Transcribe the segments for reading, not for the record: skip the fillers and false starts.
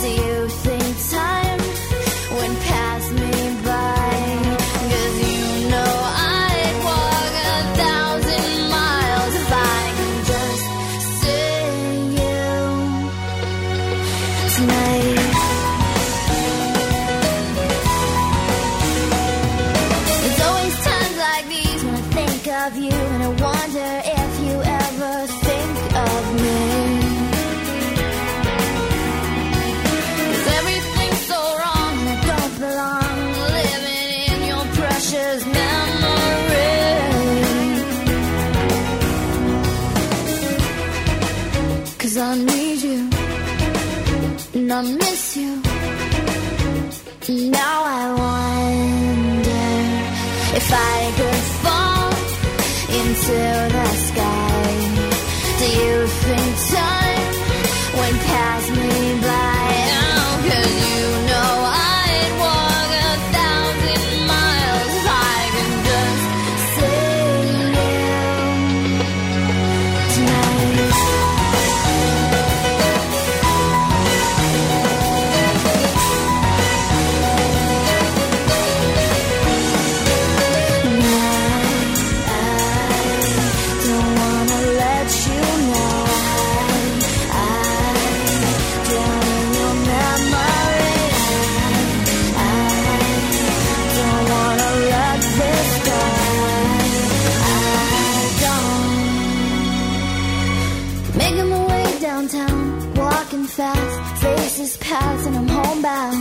Do you think time went past me by? 'Cause you know I'd walk 1,000 miles if I could just see you tonight. There's always times like these when I think of you, and I wonder if you ever think of me. 'Cause everything's so wrong and I don't belong, living in your precious memory. 'Cause I need you and I miss you. Now I wonder if I could fall into the sky. Do you think time went past me by? Oh, 'cause you know I'd walk 1,000 miles if I could just see you tonight. Don't wanna let you know I drown in your memory. I don't wanna let this go. I don't. Making my way downtown, walking fast, faces pass and I'm homebound.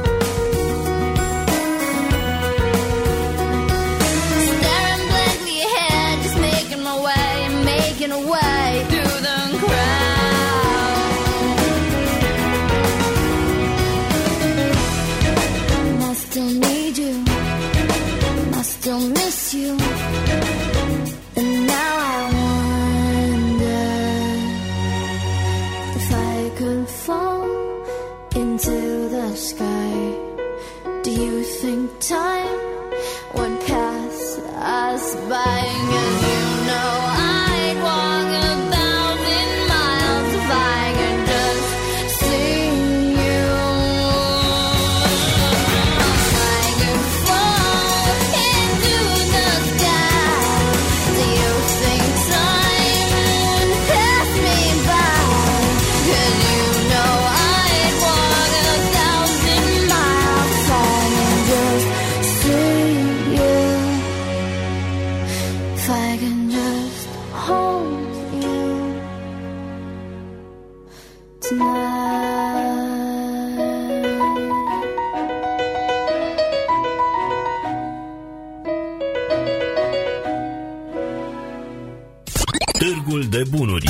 Staring blankly ahead, just making my way through the crowd. And I still need you, and I still miss you. And now I wonder if I could fall into the sky. Do you think time would pass us by? 'Cause you know I'd walk 1,000 miles if I could just see you. I could fall into the sky. Do you think time would pass me by? 'Cause you know I'd walk 1,000 miles if I could just see you. If I can just hold you tonight. Târgul de bunuri.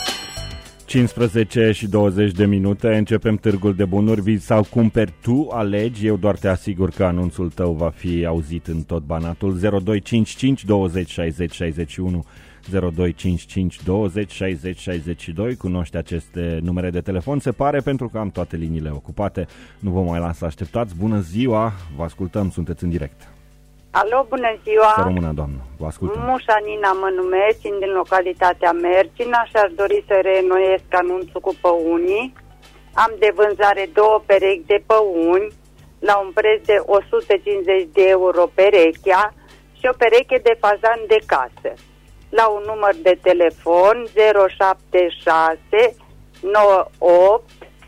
15 și 20 de minute, începem târgul de bunuri. Vii sau cumperi tu, alegi, eu doar te asigur că anunțul tău va fi auzit în tot Banatul. 0255 20 60 61 0255 20 60 62. Cunoști aceste numere de telefon, se pare, pentru că am toate liniile ocupate. Nu vă mai las așteptați. Bună ziua, vă ascultăm, sunteți în direct. Alo, bună ziua! Să rămână, doamnă, vă ascultăm. Mușa Nina mă numesc, sunt din localitatea Mercina și aș dori să reînnoiesc anunțul cu păunii. Am de vânzare 2 perechi de păuni la un preț de 150 de euro perechea și o pereche de fazan de casă. La un număr de telefon 076 98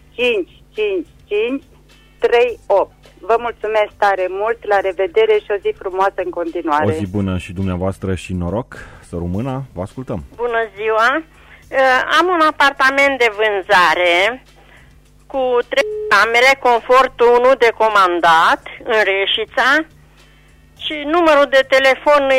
555 38. Vă mulțumesc tare mult, la revedere și o zi frumoasă în continuare. O zi bună și dumneavoastră și noroc, să rămână, vă ascultăm. Bună ziua! Am un apartament de vânzare cu 3 camere, confort 1 de comandat în Reșița și numărul de telefon e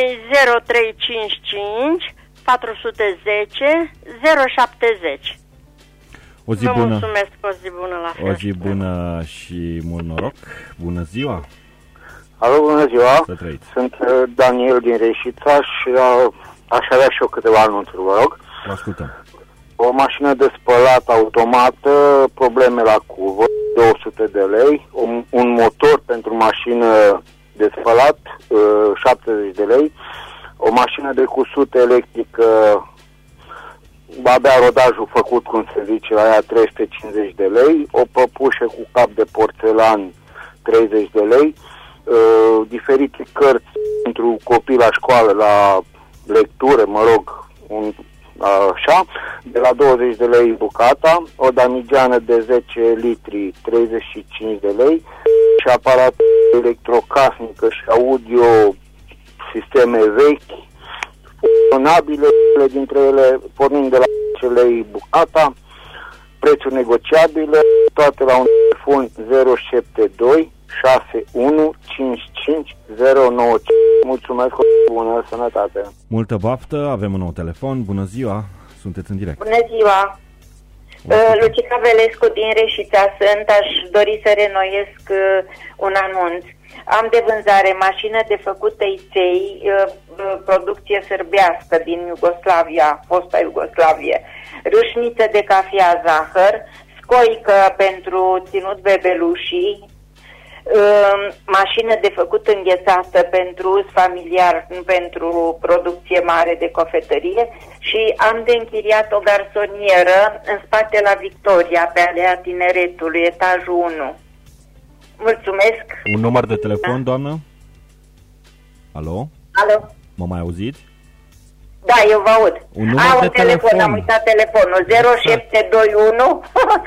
0355 410 070. O zi Vă bună. mulțumesc, o zi bună la fel. O zi bună și mult noroc. Bună ziua. Alo, bună ziua. Să trăiți. Sunt Daniel din Reșița și aș avea și eu câteva anunțuri, vă rog. Vă ascultăm. O mașină de spălat automată, probleme la cuvă, 200 de lei. Un motor pentru mașină de spălat, 70 de lei. O mașină de cusut electrică, abia rodajul făcut, cum se zice, la ea 350 de lei, o păpușă cu cap de porțelan 30 de lei, diferite cărți pentru copii la școală, la lectură, mă rog, așa, de la 20 de lei bucata, o damigeană de 10 litri 35 de lei și aparat electrocasnică și audio, sisteme vechi, funcționabile, dintre ele pornind de la 10 lei bucata, prețuri negociabile, toate la un telefon 072 61 55 095. Mulțumesc, bună sănătate! Multă baftă, avem un nou telefon, bună ziua, sunteți în direct. Bună ziua! Lucica Velescu din Reșița sunt, aș dori să renoiesc un anunț. Am de vânzare mașină de făcut tăiței, producție sârbească din Iugoslavia, fosta Iugoslavie, râșniță de cafea zahăr, scoică pentru ținut bebelușii, mașină de făcut înghețată pentru uz familiar, nu pentru producție mare de cofetărie, și am de închiriat o garsonieră în spate la Victoria, pe Alea Tineretului, etajul 1. Mulțumesc. Un număr de telefon, doamnă? Alo? Alo? Mă mai auziți? Da, eu vă aud. Un număr de telefon. Am uitat telefonul. 0721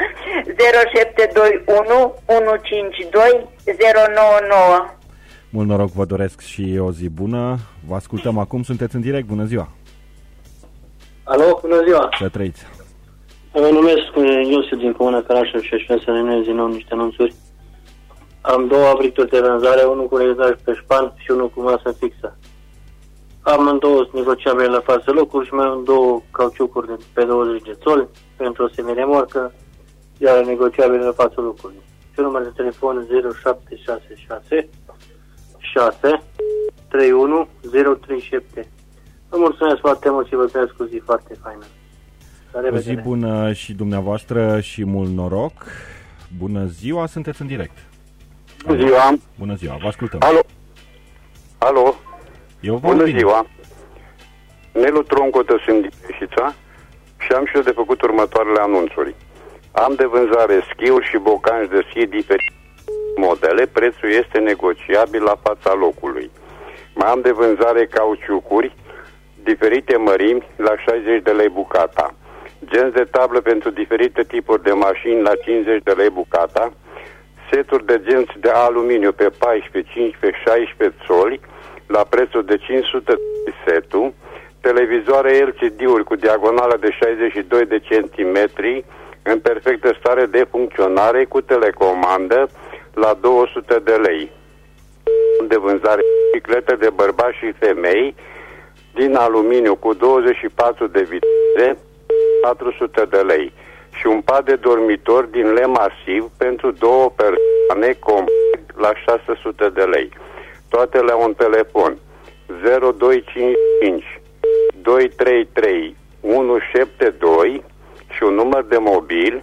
0721 152 099. Mult noroc, vă doresc și o zi bună. Vă ascultăm acum, sunteți în direct, bună ziua. Alo, bună ziua. Să trăiți. Mă numesc Iosif din Comuna Carașov și aș vrea să renunț din nou niște anunțuri. Am două abrituri de vânzare, unul cu reglaj pe șpan și unul cu masă fixă. Am în două negociabile la față locuri și mai am două cauciucuri de pe 20 de țoli pentru o semiremorcă, iar negociabile la față locuri. Și număr de telefon 0766 6 31 037. Vă mulțumesc foarte mult și vă trăiesc o zi foarte faină. O zi bună și dumneavoastră și mult noroc. Bună ziua, sunteți în direct. Bună ziua. Bună ziua, vă ascultăm. Alo. Alo. Bună ziua. Nelu Troncotă sunt din Reșița și am și eu de făcut următoarele anunțuri. Am de vânzare schiuri și bocanci de schi diferite modele, prețul este negociabil la fața locului. Mai am de vânzare cauciucuri, diferite mărimi, la 60 de lei bucata. Genți de tablă pentru diferite tipuri de mașini la 50 de lei bucata. Seturi de genți de aluminiu pe 14, 15, 16 țoli la prețul de 500 de setul. Televizoare LCD-uri cu diagonală de 62 de centimetri în perfectă stare de funcționare cu telecomandă la 200 de lei. De vânzare biciclete de bărbați și femei din aluminiu cu 24 de viteze, 400 de lei. Și un pat de dormitor din lemn masiv pentru două persoane complet la 600 de lei. Toate la un telefon 0255 233 172 și un număr de mobil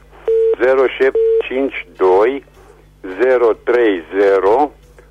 0752 030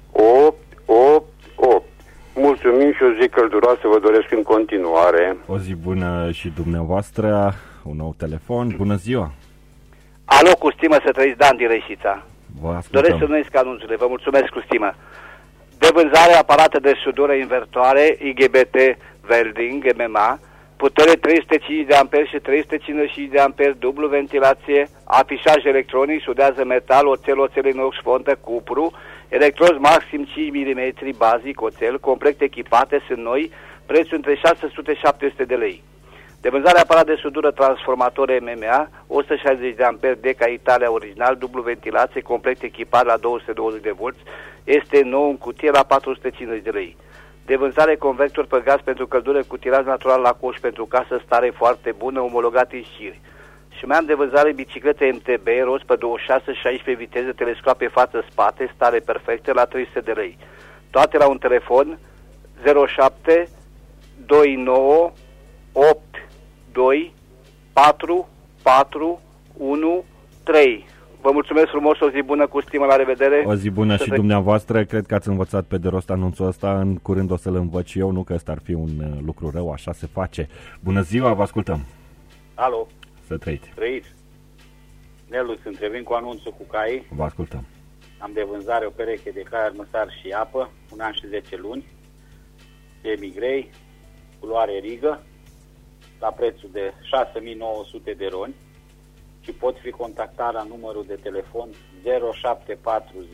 888. Mulțumim și o zi călduroasă vă doresc în continuare. O zi bună și dumneavoastră. Un nou telefon. Bună ziua. Alo, cu stimă, să trăiți, Dan din Reșița. Vă ascultăm. Doresc să nuiesc anunțurile. Vă mulțumesc, cu stimă. De vânzare aparate de sudură invertoare, IGBT, welding, MMA, putere 305 de amperi și 355 de amperi, dublu ventilație, afișaj electronic, sudează metal, oțel inox, fontă, cupru, electrozi maxim 5 mm, bazic, oțel, complet echipate, sunt noi, prețul între 600-700 de lei. De vânzare aparat de sudură transformator MMA, 160 de amperi, Deca Italia original, dublu ventilație, complet echipat la 220 de volți, este nou în cutie la 450 de lei. De vânzare convector pe gaz pentru căldură cu tiraj natural la coș pentru casă, stare foarte bună, omologat în șiri. Și mai am de vânzare biciclete MTB, roți pe 26-16 viteze, telescoape față-spate, stare perfectă la 300 de lei. Toate la un telefon 07 29 8 2 4 4 1 3. Vă mulțumesc frumos, o zi bună, cu stimă, la revedere. O zi bună și dumneavoastră, cred că ați învățat pe de rost anunțul ăsta, în curând o să-l învăț eu, nu că ăsta ar fi un lucru rău, așa se face. Bună ziua, vă ascultăm. Alo. Să trăiți. Trăiți. Nelu, sunt, revin cu anunțul cu cai. Vă ascultăm. Am de vânzare o pereche de cai armăsar și apă, 1 an și 10 luni, semi-grei, culoare rigă, la prețul de 6.900 de roni și pot fi contactat la numărul de telefon 0740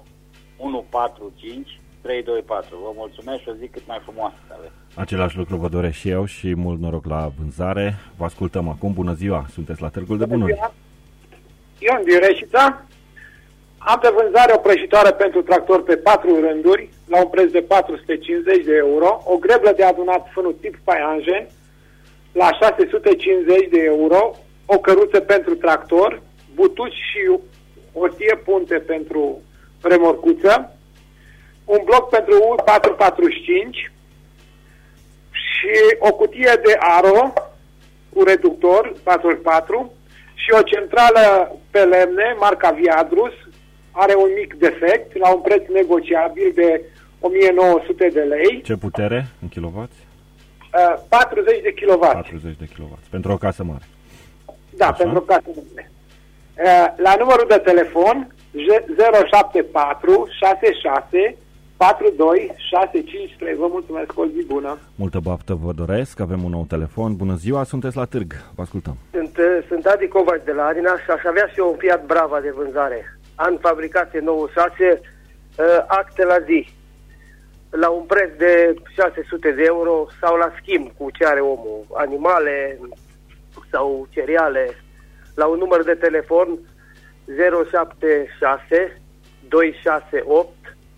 145 324. Vă mulțumesc și o zi cât mai frumoasă să aveți. Același lucru vă doresc și eu și mult noroc la vânzare. Vă ascultăm acum. Bună ziua! Sunteți la Târgul de Bunuri. Ion din Reșița. Am pe vânzare o prăjitoare pentru tractor pe 4 rânduri la un preț de 450 de euro, o greblă de adunat fânul tip paianjen la 650 de euro, o căruță pentru tractor, butuci și o tie punte pentru remorcuță, un bloc pentru U445 și o cutie de aro cu reductor 4x4 și o centrală pe lemne, marca Viadrus, are un mic defect, la un preț negociabil de 1900 de lei. Ce putere în kilowatt? 40 de kW. 40 de kW. Pentru o casă mare. Da, așa? Pentru o casă mare. La numărul de telefon 074 66 42 653. Vă mulțumesc, o zi bună. Multă baftă vă doresc, avem un nou telefon. Bună ziua, sunteți la Târg, vă ascultăm. Sunt Adi Covaci de la Arina și aș avea și eu un Fiat Brava de vânzare. An fabricație 96, acte la zi, la un preț de 600 de euro sau la schimb cu ce are omul, animale sau cereale, la un număr de telefon 076 268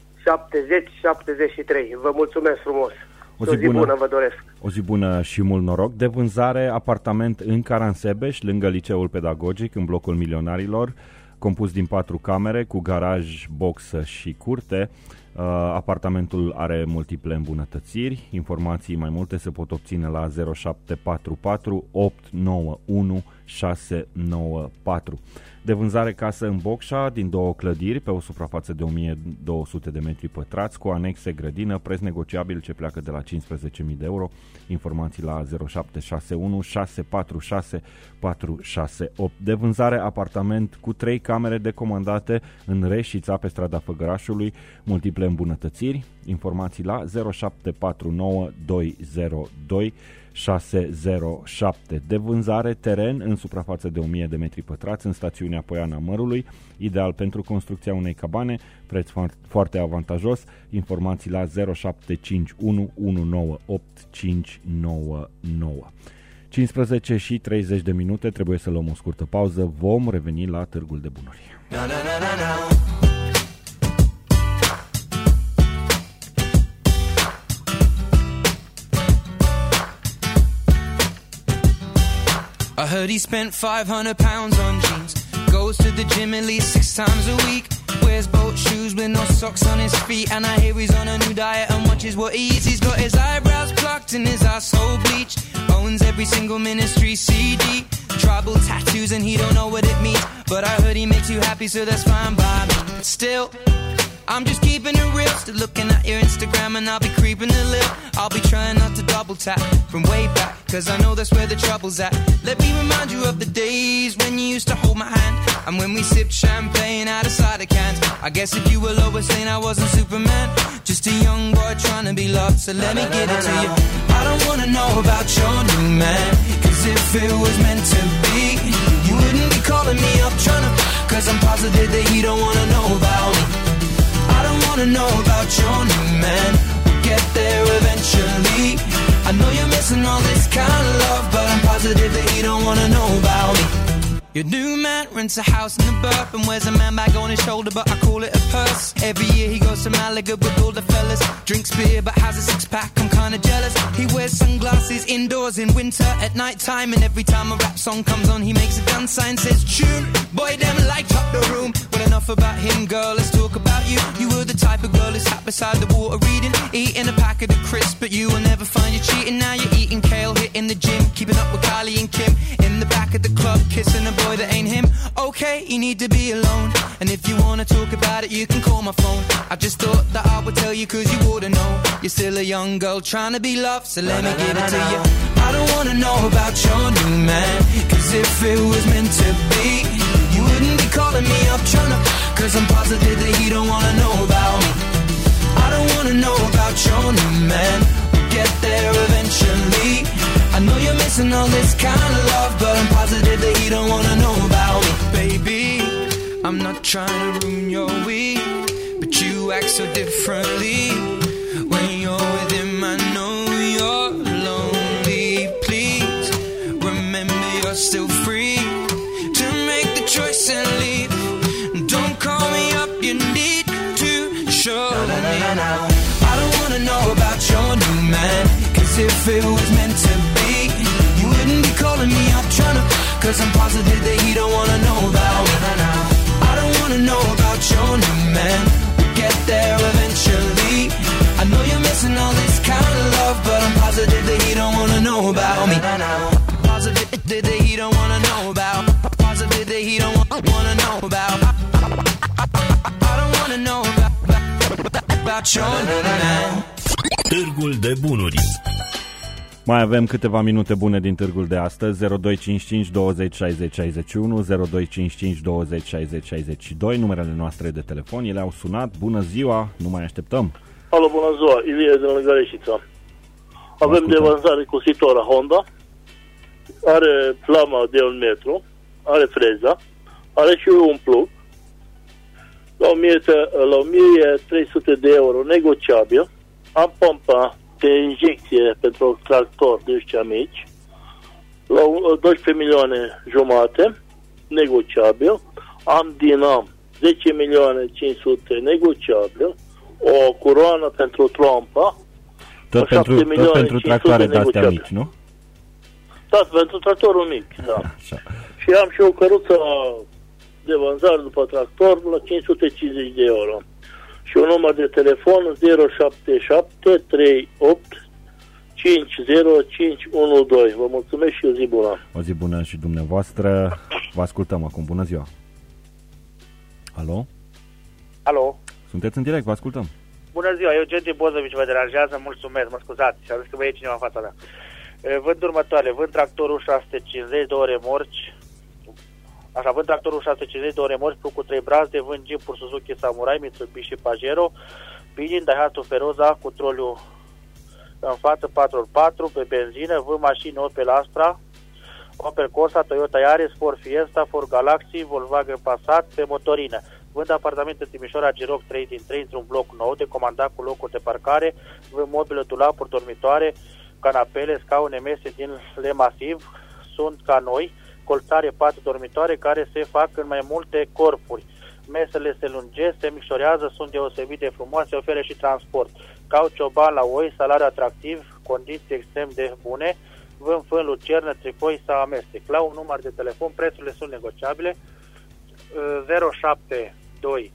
7073. Vă mulțumesc frumos. O zi bună vă doresc. O zi bună și mult noroc. De vânzare, apartament în Caransebeș, lângă Liceul Pedagogic, în blocul Milionarilor, compus din 4 camere, cu garaj, boxă și curte. Apartamentul are multiple îmbunătățiri. Informații mai multe se pot obține la 0744 891 694. De vânzare casă în Bocșa, din 2 clădiri, pe o suprafață de 1200 de metri pătrați, cu anexe, grădină, preț negociabil ce pleacă de la 15.000 de euro. Informații la 0761 646 468. De vânzare apartament cu 3 camere decomandate în Reșița, pe strada Făgărașului, multiple îmbunătățiri. Informații la 0749 202 607. De vânzare teren în suprafață de 1000 de metri pătrați în stațiunea Poiana Mărului, ideal pentru construcția unei cabane, preț foarte avantajos. Informații la 0751 198 599. 15 și 30 de minute, trebuie să luăm o scurtă pauză, vom reveni la Târgul de Bunuri. I heard he spent £500 on jeans, goes to the gym at least 6 times a week, wears boat shoes with no socks on his feet, and I hear he's on a new diet and watches what he eats. He's got his eyebrows plucked and his asshole bleached, owns every single Ministry CD, tribal tattoos and he don't know what it means, but I heard he makes you happy, so that's fine by me. But still, I'm just keeping it real, still looking at your Instagram and I'll be creeping a little. I'll be trying not to double tap from way back, cause I know that's where the trouble's at. Let me remind you of the days when you used to hold my hand, and when we sipped champagne out of cider cans. I guess if you were Lois Lane, I wasn't Superman, just a young boy trying to be loved, so let me get it to you. I don't wanna know about your new man, cause if it was meant to be, you wouldn't be calling me up trying to, cause I'm positive that he don't wanna know about me. I don't wanna know about your new man, we'll get there eventually. I know you're missing all this kind of love, but I'm positive that he don't wanna know about me. Your new man rents a house in the burp and wears a man bag on his shoulder, but I call it a purse. Every year he goes to Malaga with all the fellas, drinks beer but has a six-pack, I'm kinda jealous. He wears sunglasses indoors in winter at night time, and every time a rap song comes on he makes a gun sign, says tune. Boy, them light up the room. Well, enough about him, girl, let's talk about you. You were the type of girl who sat beside the water reading, eating a packet of crisps, but you will never find you cheating. Now you're eating kale, hitting the gym, keeping up with Kylie and Kim, in the back of the club, kissing a boy that ain't him. Okay, you need to be alone, and if you wanna talk about it, you can call my phone. I just thought that I would tell you, cause you oughta know. You're still a young girl trying to be loved, so let me give it to you. I don't wanna know about your new man, cause if it was meant to be, you wouldn't be calling me up trying to, cause I'm positive that he don't wanna know about me. I don't wanna know about your new man, we'll get there eventually. I know you're missing all this kind of love, but I'm positive that he don't wanna know about me. Baby, I'm not trying to ruin your week, but you act so differently. When you're with him, I know you're lonely. Please remember you're still free to make the choice and leave. Don't call me up, you need to show me. I don't wanna know about your new man, cause if it was meant to be, you wouldn't be calling me up trying to, cause I'm positive that he don't wanna know about me. I don't wanna know about your new man, we'll get there eventually. I know you're missing all this kind of love, but I'm positive that he don't wanna know about me. Positive that he don't wanna know about. Positive that he don't wanna know about. I don't wanna know about your new man. Târgul de bunuri. Mai avem câteva minute bune din târgul de astăzi. 0255 20 60 61, 0255 20 60 62, numerele noastre de telefon, ele au sunat. Bună ziua, nu mai așteptăm. Alo, bună ziua, Ilie din lângă Reșița. Avem de vânzare cusitora Honda, are flama de 1 metru, are freza, are și un plug, la 1300 de euro negociabil, am pompa de injecție pentru tractor de ăștia mici, la 12 milioane jumate, negociabil, am dinam 10 milioane 500 negociabil, o coroană pentru trompa, tot pentru tractoare de astea mici, nu? Da, pentru tractorul mic, da. Așa. Și am și o căruță de vânzare după tractor la 550 de euro. Și un număr de telefon 077 38 50512. Vă mulțumesc și o zi bună. O zi bună și dumneavoastră. Vă ascultăm acum. Bună ziua. Alo? Alo? Sunteți în direct, vă ascultăm. Bună ziua, Eugen din Bozovici vă deranjează, mulțumesc, mă scuzați, și-a zis că vă e cineva în fața mea. Vând următoarele, vând tractorul 650, 2 remorci, așa, vând tractorul 650, 2 remorci, cu 3 brazde, vând Jeep-uri Suzuki Samurai, Mitsubishi Pajero, Pinin, Daihatsu Feroza, cu troliu în față 4x4, pe benzină, vând mașini Opel Astra, Opel Corsa, Toyota Yaris, Ford Fiesta, Ford Galaxy, Volkswagen Passat, pe motorină. Vând apartamente Timișoara Giroc 3/3 într-un bloc nou, de comandat cu locuri de parcare, vând mobilă, dulapuri, dormitoare, canapele, scaune, mese din lemn masiv, sunt ca noi, colțare, pat, dormitoare care se fac în mai multe corpuri. Mesele se lungesc, se micșorează, sunt deosebit de frumoase, oferă și transport. Caucioban la oi, salariu atractiv, condiții extrem de bune, vând fân, lucernă, tricoi sau amestec. La un număr de telefon, prețurile sunt negociabile, 0720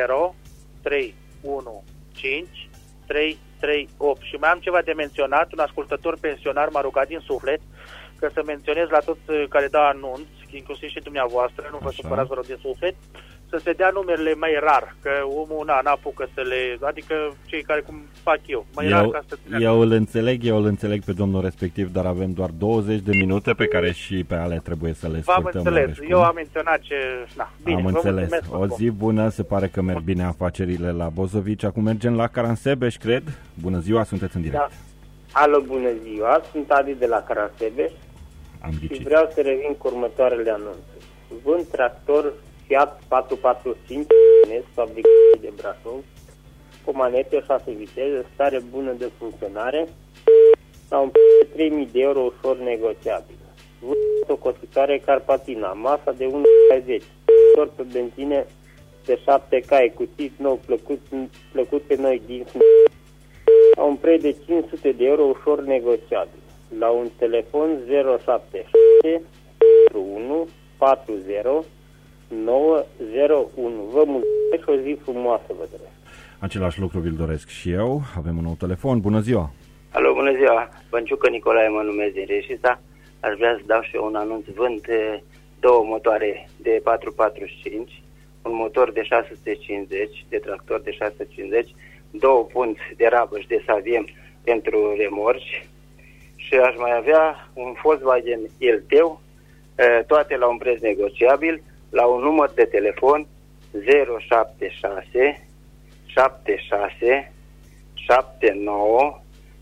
315 338. Și mai am ceva de menționat, un ascultător pensionar m-a rugat din suflet că să menționez la toți care dau anunț, inclusiv și dumneavoastră, nu vă supărați, vă rog, din suflet, să se dea numerele mai rar, că omul n-apucă să le, adică cei care cum fac eu, mai rar ca să eu îl înțeleg pe domnul respectiv, dar avem doar 20 de minute pe care și pe ale trebuie să le scurtăm. V-am înțeles, eu am menționat ce... Na, bine, am înțeles. O zi bună, se pare că merg bine afacerile la Bozovici. Acum mergem la Caransebeș, cred. Bună ziua, sunteți în direct. Da. Alo, bună ziua, sunt Adi de la Caransebeș și vreau să revin cu următoarele anunțuri. Vând tractor Fiat 445, fabricat de Brașov, cu manete 6 viteze, stare bună de funcționare, la un preț de 3.000 de euro ușor negociabil. Vând o cositoare Carpatina, masa de 1,60, motor pe benzine de 7 cai, cuțit nou, plăcut pe noi din la un preț de 500 de euro ușor negociabil. La un telefon 077 1 40 901. Vă mulțumesc și o zi frumoasă vă doresc. Același lucru vi-l doresc și eu. Avem un nou telefon. Bună ziua! Alo, bună ziua! Bănciucă Nicolae mă numesc din Reșița. Aș vrea să dau și eu un anunț. Vând 2 motoare de 445, un motor de 650, de tractor de 650, 2 punți de rabă și de saviem pentru remorci și aș mai avea un Volkswagen Elteu, toate la un preț negociabil, la un număr de telefon 076 76 79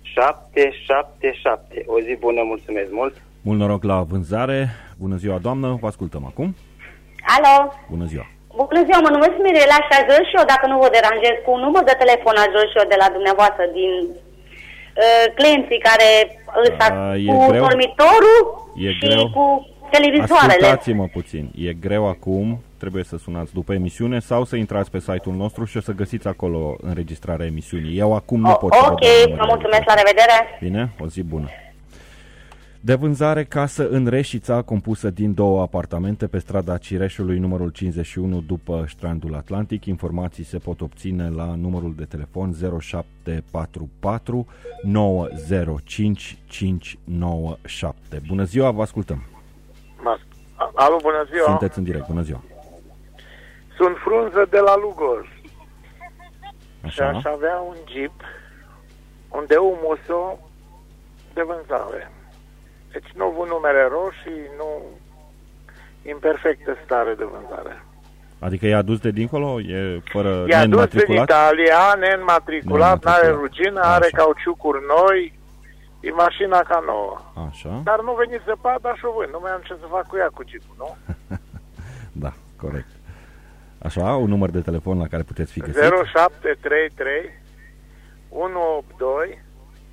777. O zi bună, mulțumesc mult! Mult noroc la vânzare. Bună ziua, doamnă, vă ascultăm acum. Alo! Bună ziua! Bună ziua, mă numesc Mirela și aș vrea și eu, dacă nu vă deranjez, cu un număr de telefon aș vrea și eu de la dumneavoastră, din clienții care cu greu. Dormitorul și greu. cu televizoarele. Ascultați-mă puțin, e greu acum, trebuie să sunați după emisiune sau să intrați pe site-ul nostru și o să găsiți acolo înregistrarea emisiunii. Eu acum nu pot. Ok, vă mulțumesc, la revedere! Bine, o zi bună! De vânzare casă în Reșița, compusă din 2 apartamente pe strada Cireșului, numărul 51, după Strandul Atlantic. Informații se pot obține la numărul de telefon 0744 905 597. Bună ziua, vă ascultăm. Alo, bună ziua. Sunteți în direct, bună ziua. Sunt Frunză de la Lugoj. Așa. Și aș avea un Jeep, un Deu Muso de vânzare. Deci nu vând numere roșii, nu în perfectă stare de vânzare. Adică e adus de dincolo? E fără E adus din neînmatriculat? Italia, neînmatriculat, n-are rugină, are cauciucuri noi, e mașina ca nouă. Așa. Dar nu veni zăpada și o vând, nu mai am ce să fac cu ea, cu Jeep-ul, nu? Da, corect. Așa, un număr de telefon la care puteți fi găsit? 0733 182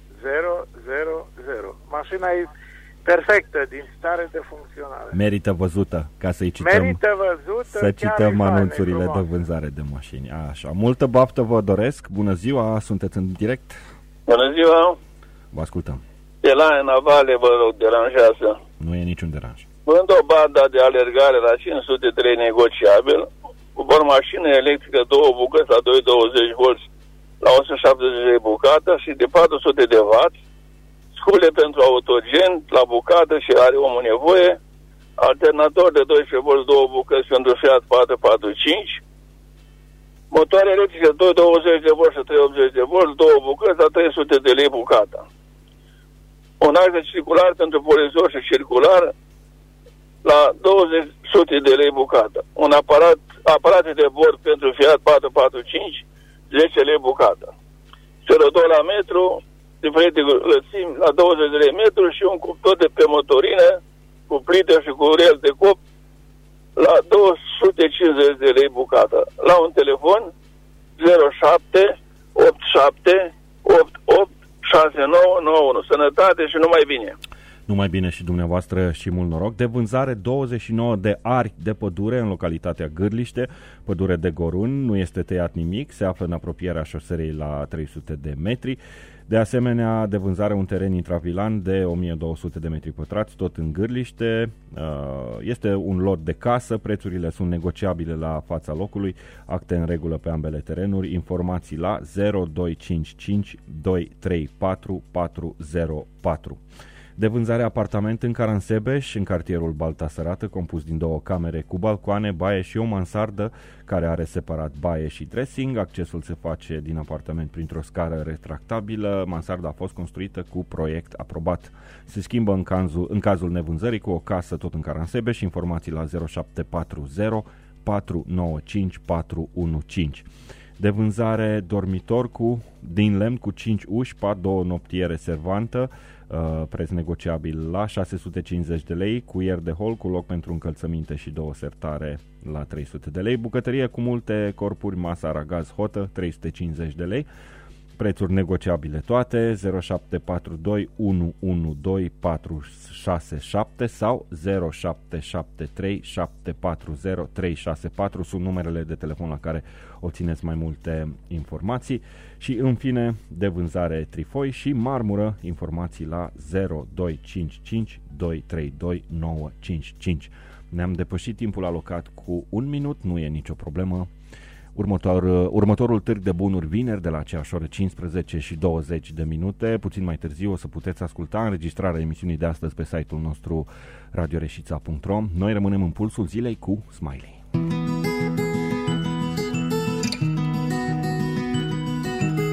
000. Mașina e perfectă, din stare de funcționare. Merită văzută, ca să-i cităm. Merită văzută, să cităm faină, anunțurile de vânzare de mașini. Așa, multă baftă vă doresc. Bună ziua, sunteți în direct? Bună ziua! Vă ascultăm. De la Navale, vă rog, deranjează. Nu e niciun deranj. Vând o bandă de alergare la 503 negociabil, cu o mașină electrică, 2 bucăți la 220 volți la 170 de bucată și de 400 de W, scule pentru autogen la bucată și are omul nevoie, alternator de 12 volți, 2 bucăți pentru Fiat 445, motoare electrice 220 de volți și 380 de volți, 2 bucăți la 300 de lei bucata. Un ax de circular pentru polizor și circular la 200 de lei bucată. Un aparate de bord pentru Fiat 445, 10 lei bucată. Celor 2 la metru, diferite lățimi la 20 de lei metru și un cuptor de pe motorină cu plită și cu urel de cop la 250 de lei bucată. La un telefon 07 87 88 6991. Sănătate și numai bine! Numai bine și dumneavoastră și mult noroc. De vânzare 29 de ari de pădure în localitatea Gârliște, pădure de Gorun, nu este tăiat nimic, se află în apropierea șoselei la 300 de metri. De asemenea, de vânzare un teren intravilan de 1200 de metri pătrați, tot în Gârliște. Este un lot de casă, prețurile sunt negociabile la fața locului, acte în regulă pe ambele terenuri, informații la 0255 234 404. De vânzare apartament în Caransebeș, în cartierul Balta Sărată, compus din 2 camere cu balcoane, baie și o mansardă care are separat baie și dressing. Accesul se face din apartament printr-o scară retractabilă. Mansarda a fost construită cu proiect aprobat. Se schimbă în cazul nevânzării cu o casă tot în Caransebeș. Informații la 0740 495 415. De vânzare dormitor din lemn cu 5 uși, pat, 2 noptiere servantă, preț negociabil la 650 de lei, cuier de hol cu loc pentru încălțăminte și 2 sertare la 300 de lei, bucătărie cu multe corpuri, masă aragaz hotă, 350 de lei, prețuri negociabile toate, 0742 112 467 sau 0773 740 364 sunt numerele de telefon la care obțineți mai multe informații. Și în fine, de vânzare trifoi și marmură, informații la 0255 232 955. Ne-am depășit timpul alocat cu 1 minut, nu e nicio problemă. Următorul târg de bunuri vineri de la aceeași oră 15 și 20 de minute. Puțin mai târziu o să puteți asculta înregistrarea emisiunii de astăzi pe site-ul nostru radioreșița.ro. Noi rămânem în pulsul zilei cu Smiley.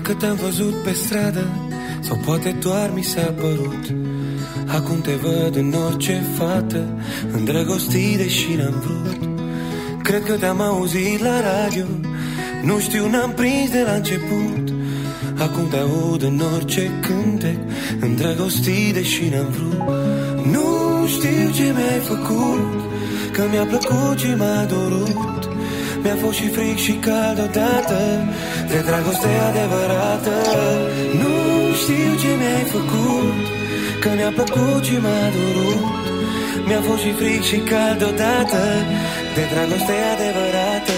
că te-am văzut pe stradă, sau poate doar mi s-a părut. Acum te văd în orice fată, îndrăgostit deși n-am vrut. Cred că te-am auzit la radio, nu știu, n-am prins de la început. Acum te aud în orice cântec, îndrăgostit deși n-am vrut. Nu știu ce mi-ai făcut, că mi-a plăcut ce m-a dorut. Mi-a fost și fric și cald odată de dragoste adevărată. Nu știu ce mi-ai făcut, că mi-a plăcut ce m-a dorut. Mi-a fost și fric și cald odată de dragoste adevărată.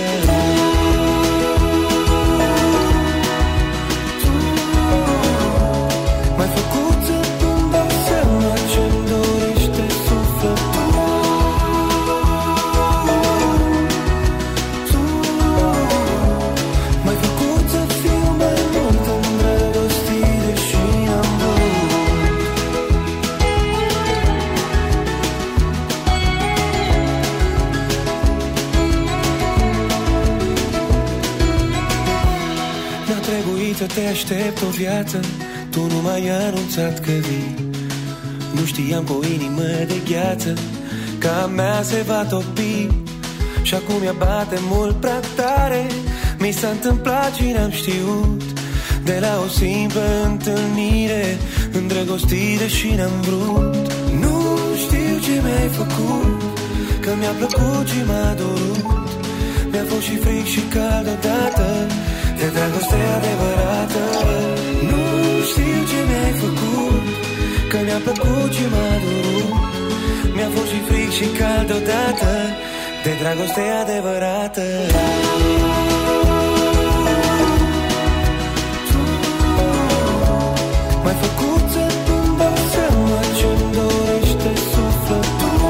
M-ai făcut să-mi dau seama ce-mi dorește sufletul. M-ai făcut să fiu mai mult îndrăgostit deși am vrut. Mi-a trebuit să te aștept o viață, tu nu m-ai anunțat că vii. Nu știam cu o inimă de gheață că a mea se va topi. Și acum ea bate mult prea tare, mi s-a întâmplat și n-am știut. De la o simplă întâlnire, îndrăgostit deși n-am vrut. Nu știu ce mi-ai făcut, că mi-a plăcut și m-a dorut. Mi-a fost și fric și cald odată de dragoste adevărată. Nu știu ce mi-ai făcut, că mi-a plăcut și m-a dorut. Mi-a fost și fric și cald odată de dragoste adevărată. M-ai făcut să-mi dau seama ce-mi dorește sufletul.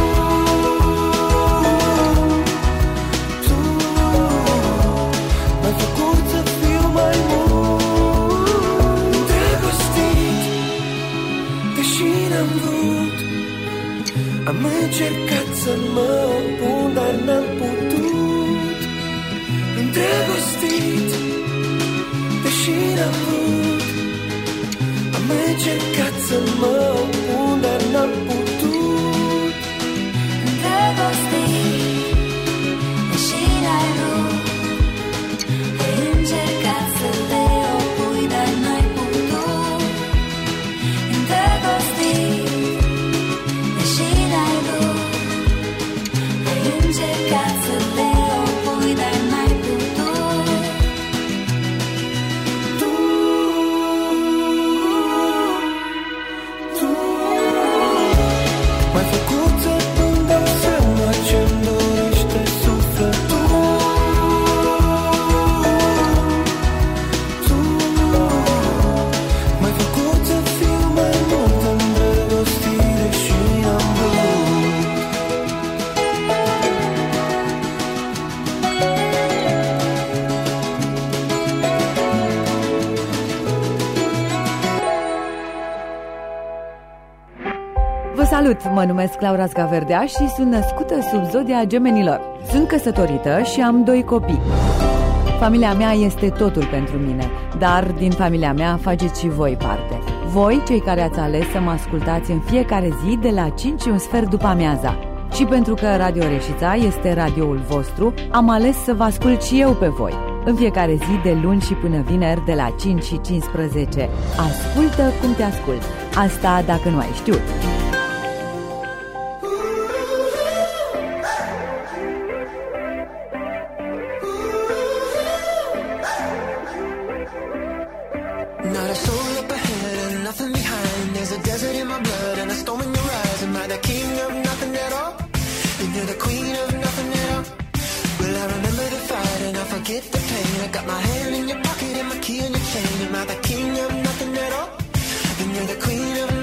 M-ai făcut să fiu mai mult îndrăgostit deși n-am vrut. Am încercat să mă opun, dar n-am putut. Îndrăgostit deși n-am vrut. Am încercat să mă opun, dar n-am putut. Îndrăgostit deși n-ai vrut. Ai încercat să te opui, dar n-ai putut. Îndrăgostit deși n-ai vrut. Ai încercat să te opui, dar n-ai putut. M-ai făcut să-mi dau seama ce-mi dorește sufletul. M-ai făcut să fiu mai mult îndrăgostit deși n-am vrut. Vă salut, mă numesc Laura Scaverdea și sunt născută sub zodia Gemenilor. Sunt căsătorită și am 2 copii. Familia mea este totul pentru mine, dar din familia mea faceți și voi parte. Voi, cei care ați ales să mă ascultați în fiecare zi de la 5:15 după amiaza. Și pentru că Radio Reșița este radioul vostru, am ales să vă ascult și eu pe voi. În fiecare zi, de luni și până vineri, de la 5:15. Ascultă cum te ascult. Asta dacă nu ai știut. Not a soul up ahead and nothing behind. There's a desert in my blood and a storm in your eyes. Am I the king of nothing at all? And you're the queen of nothing at all. Well, I remember the fight and I forget the pain. I got my hand in your pocket and my key in your chain. Am I the king of nothing at all? And you're the queen of